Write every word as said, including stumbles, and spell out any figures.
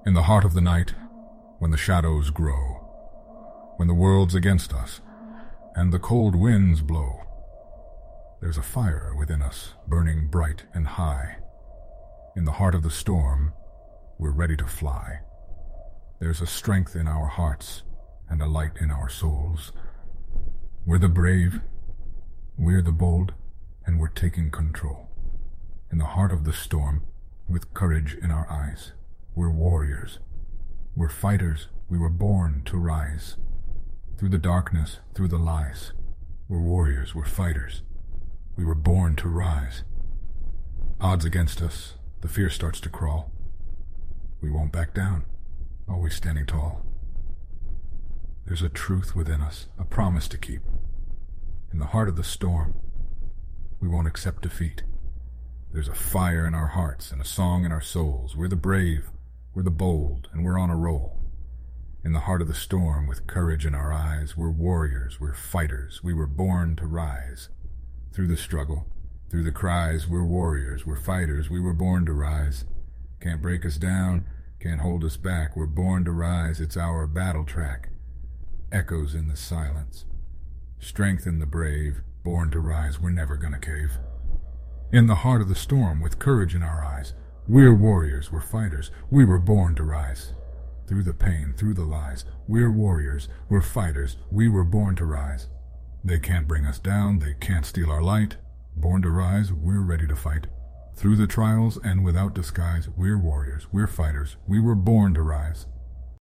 In the heart of the night, when the shadows grow, when the world's against us, and the cold winds blow, there's a fire within us, burning bright and high. In the heart of the storm, we're ready to fly. There's a strength in our hearts, and a light in our souls. We're the brave, we're the bold, and we're taking control. In the heart of the storm, with courage in our eyes, we're warriors. We're fighters, we were born to rise. Through the darkness, through the lies, we're warriors, we're fighters. We were born to rise. Odds against us, the fear starts to crawl. We won't back down, always standing tall. There's a truth within us, a promise to keep. In the heart of the storm, we won't accept defeat. There's a fire in our hearts and a song in our souls. We're the brave, we're the bold, and we're on a roll. In the heart of the storm, with courage in our eyes, we're warriors, we're fighters, we were born to rise. Through the struggle, through the cries, we're warriors, we're fighters, we were born to rise. Can't break us down, can't hold us back, we're born to rise, it's our battle track. Echoes in the silence. Strength in the brave, born to rise, we're never gonna cave. In the heart of the storm, with courage in our eyes, we're warriors, we're fighters, we were born to rise. Through the pain, through the lies, we're warriors, we're fighters, we were born to rise. They can't bring us down, they can't steal our light. Born to rise, we're ready to fight. Through the trials and without disguise, we're warriors, we're fighters, we were born to rise.